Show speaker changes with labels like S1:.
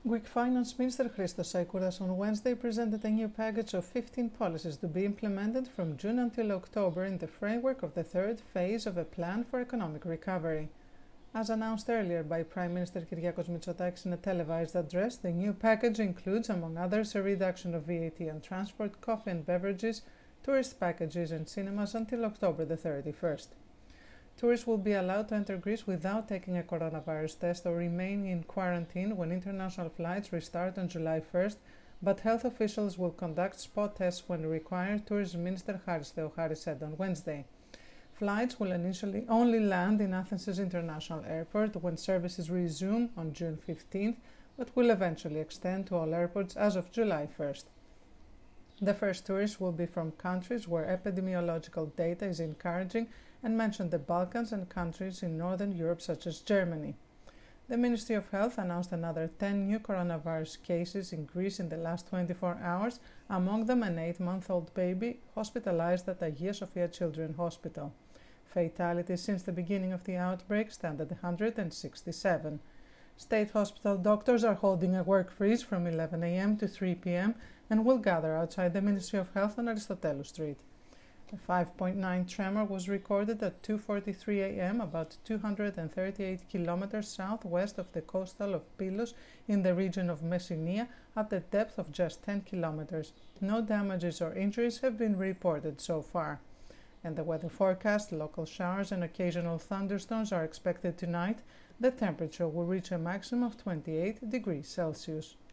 S1: Greek Finance Minister Christos Saikouras on Wednesday presented a new package of 15 policies to be implemented from June until October in the framework of the third phase of a plan for economic recovery. As announced earlier by Prime Minister Kyriakos Mitsotakis in a televised address, the new package includes, among others, a reduction of VAT on transport, coffee and beverages, tourist packages and cinemas until October the 31st. Tourists will be allowed to enter Greece without taking a coronavirus test or remaining in quarantine when international flights restart on July 1st, but health officials will conduct spot tests when required, Tourism Minister Haris Theocharis said on Wednesday. Flights will initially only land in Athens International Airport when services resume on June 15th, but will eventually extend to all airports as of July 1st. The first tourists will be from countries where epidemiological data is encouraging and mentioned the Balkans and countries in Northern Europe such as Germany. The Ministry of Health announced another 10 new coronavirus cases in Greece in the last 24 hours, among them an 8-month-old baby hospitalized at Hagia Sophia Children's Hospital. Fatalities since the beginning of the outbreak stand at 167. State hospital doctors are holding a work freeze from 11 a.m. to 3 p.m. and will gather outside the Ministry of Health on Aristotelou Street. A 5.9 tremor was recorded at 2:43 a.m. about 238 kilometers southwest of the coastal of Pylos in the region of Messinia at the depth of just 10 kilometers. No damages or injuries have been reported so far. In the weather forecast, local showers and occasional thunderstorms are expected tonight. The temperature will reach a maximum of 28 degrees Celsius.